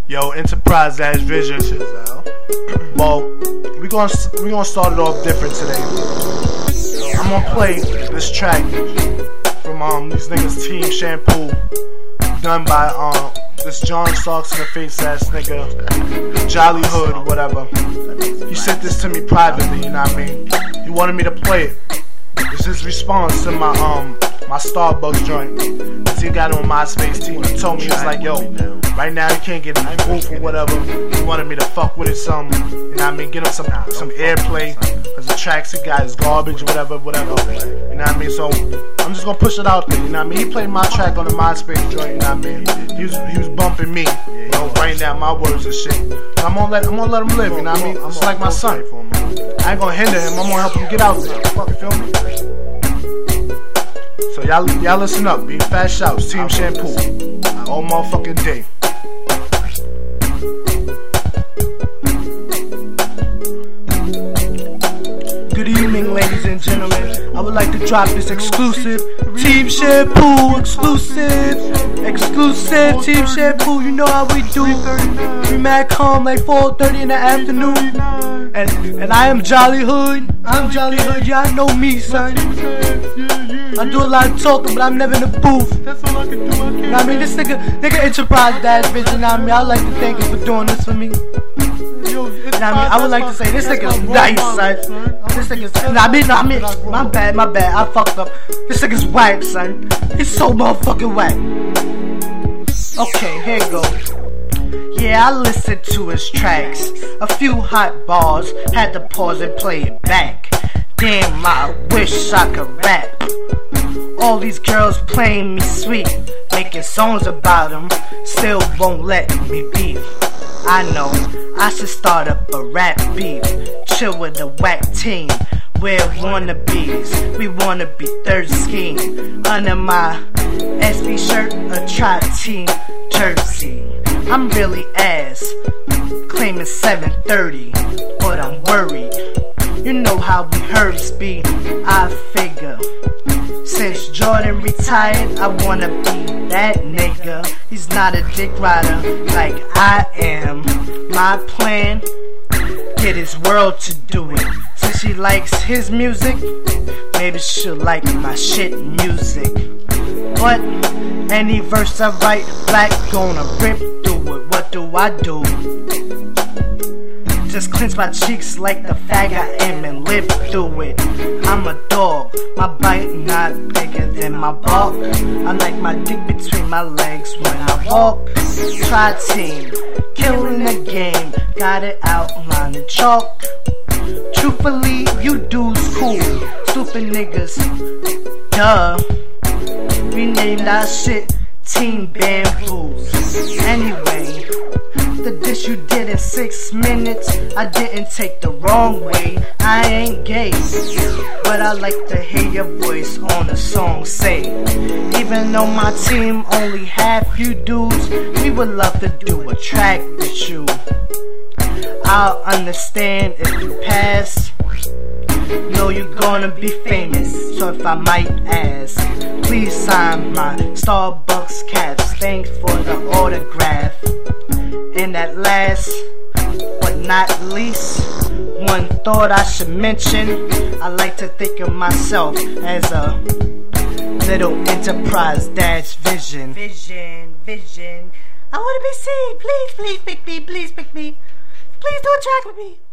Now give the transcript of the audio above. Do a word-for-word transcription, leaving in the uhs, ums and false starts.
Yo, Enterprise Dash Vision. Well, we gonna we gonna start it off different today. I'm gonna play this track from um these niggas Team Shampoo, done by um this John Starks in the face ass nigga, Jolly Hood or whatever. He sent this to me privately, you know what I mean? He wanted me to play it. It's his response to my um my Starbucks joint. Cause he got on MySpace team. He told me, he was like, yo, right now you can't get in the booth or whatever. He wanted me to fuck with it some, you know what I mean? Get him some some airplay. Cause the tracks he got is garbage, whatever, whatever. You know what I mean? So I'm just gonna push it out there, you know what I mean? He played my track on the MySpace joint, you know what I mean? He was he was bumping me, you know, writing down my words and shit. So I'm gonna let I'm gonna let him live, you know what I mean? It's like my son. I ain't gonna hinder him, I'm gonna help him get out there. You feel me? So y'all y'all listen up, be fast shouts, Team Shampoo, all motherfucking day. Good evening, ladies and gentlemen. I would like to drop this exclusive Team Shampoo, exclusive, exclusive Team Shampoo. You know how we do. We mad calm like four thirty in the afternoon. And and I am Jolly Hood. I'm Jolly Hood. Y'all know me, son. I do a lot of talking, but I'm never in the booth. That's all I can do. I can't. You know what I mean? This nigga, nigga Enterprise Dash Vision. You know what I mean? I'd like to thank him for doing this for me. You know what I mean? I would like to say this nigga's nice, son. This nigga's. Nah, I mean, nah, I mean, my bad, my bad. I fucked up. This nigga's whack, son. He's so motherfucking whack. Okay, here you go. Yeah, I listened to his tracks. A few hot bars, had to pause and play it back. Damn, I wish I could rap. All these girls playing me sweet, making songs about them, still won't let me beef. I know, I should start up a rap beef. Chill with the whack team, we're wannabes. We wanna be third scheme. Under my S B shirt, a tri-team jersey. I'm really ass, claiming seven thirty, but I'm worried. You know how we herbs be, I figure. Since Jordan retired, I wanna be that nigga. He's not a dick rider like I am. My plan, get his world to do it. Since she likes his music, maybe she'll like my shit music. But any verse I write, black gonna rip through it. What do I do? Just clench my cheeks like the fag I am and live through it. I'm a dog, my bite not bigger than my bark. I like my dick between my legs when I walk. Tri-team, killing the game, got it outlined in chalk. Truthfully, you dudes cool, stupid niggas, duh. We named our shit Team Bamboos. Anyway, the dish you did in six minutes, I didn't take the wrong way. I ain't gay, but I like to hear your voice on a song say. Even though my team only had few dudes, we would love to do a track with you. I'll understand if you pass. Know you're gonna be famous, so if I might ask, please sign my Starbucks caps. Thanks for the autograph. And at last, but not least, one thought I should mention. I like to think of myself as a little Enterprise Dash Vision. Vision, vision. I wanna be seen. Please, please pick me. Please pick me. Please do a track with me.